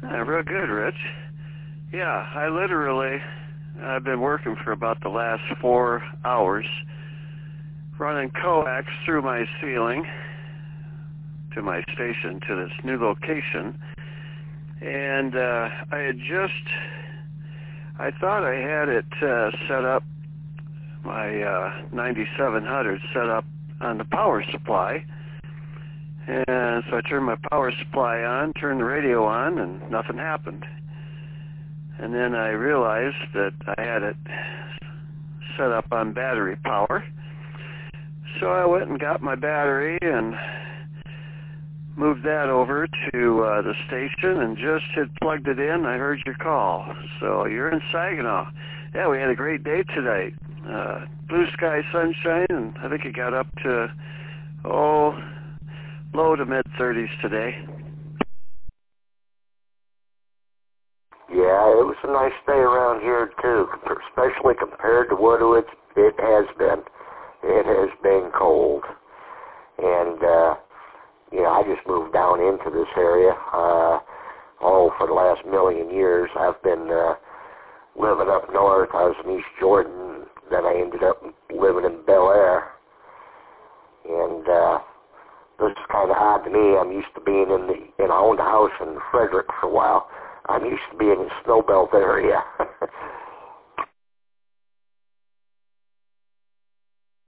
Real good, Rich. Yeah, I've been working for about the last 4 hours, running coax through my ceiling to my station, to this new location. And I thought I had it set up, my 9700 set up on the power supply. And so I turned my power supply on, turned the radio on, and nothing happened. And then I realized that I had it set up on battery power. So I went and got my battery and moved that over to the station and just had plugged it in. I heard your call. So you're in Saginaw. Yeah, we had a great day tonight. Blue sky, sunshine, and I think it got up to, low to mid-30s today. Yeah, it was a nice day around here, too, especially compared to what it has been. It has been cold. And, I just moved down into this area. For the last million years, I've been living up north. I was in East Jordan, then I ended up living in Bel Air. And this is kind of odd to me. I'm used to being I owned a house in Frederick for a while. I'm used to being in Snowbelt area.